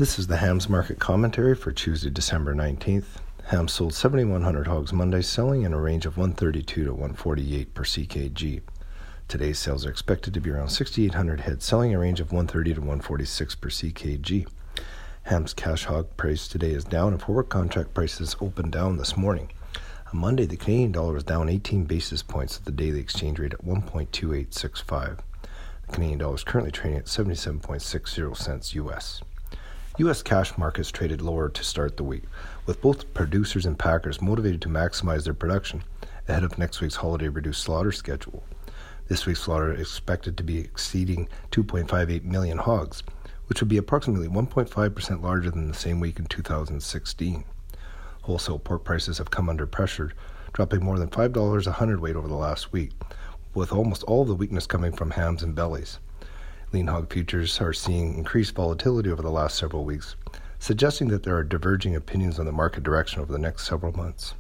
This is the Hams Market Commentary for Tuesday, December 19th. Hams sold 7,100 hogs Monday, selling in a range of 132 to 148 per CKG. Today's sales are expected to be around 6,800 head, selling in a range of 130 to 146 per CKG. Hams cash hog price today is down, and forward contract prices opened down this morning. On Monday, the Canadian dollar was down 18 basis points at the daily exchange rate at 1.2865. The Canadian dollar is currently trading at 77.60 cents U.S. U.S. cash markets traded lower to start the week, with both producers and packers motivated to maximize their production ahead of next week's holiday-reduced slaughter schedule. This week's slaughter is expected to be exceeding 2.58 million hogs, which would be approximately 1.5% larger than the same week in 2016. Wholesale pork prices have come under pressure, dropping more than $5 a hundredweight over the last week, with almost all of the weakness coming from hams and bellies. Lean hog futures are seeing increased volatility over the last several weeks, suggesting that there are diverging opinions on the market direction over the next several months.